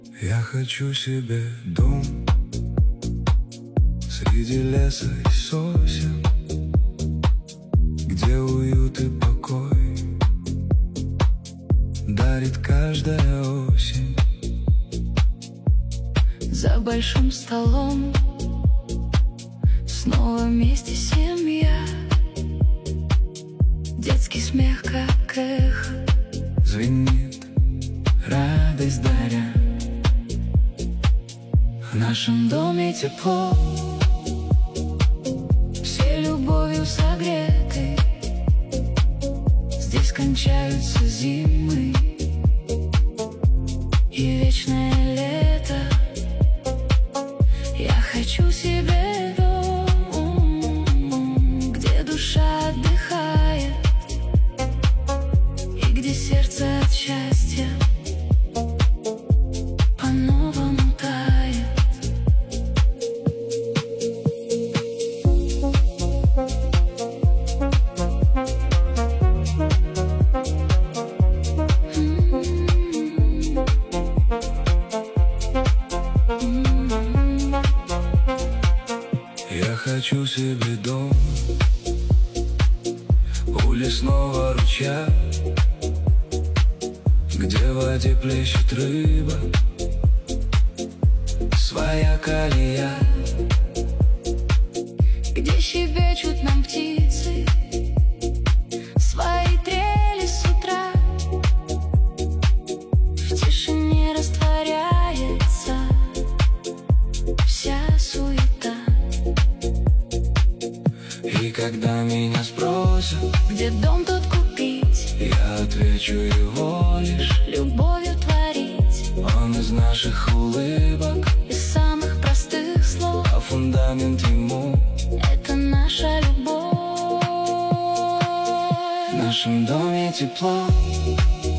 Я хочу себе дом среди леса и сосен, где уют и покой дарит каждая осень. За большим столом снова вместе семья, детский смех как эхо звенит, радость даря. В нашем доме тепло, все любовью согреты. Здесь кончаются зимы и вечное лето. Я хочу себе дом, где душа отдыхает и где сердце от счастья по-новому тает. Я хочу себе дом у лесного ручья, где в воде плещет рыба, своя колея, Где щебечут нам птицы, свои трели с утра. В тишине растворяется вся суета. И когда меня спросят, Где дом тут купить, я отвечу его лишь любовью творить. он из наших улыбок, Из самых простых слов а фундамент ему. это наша любовь. В нашем доме тепло,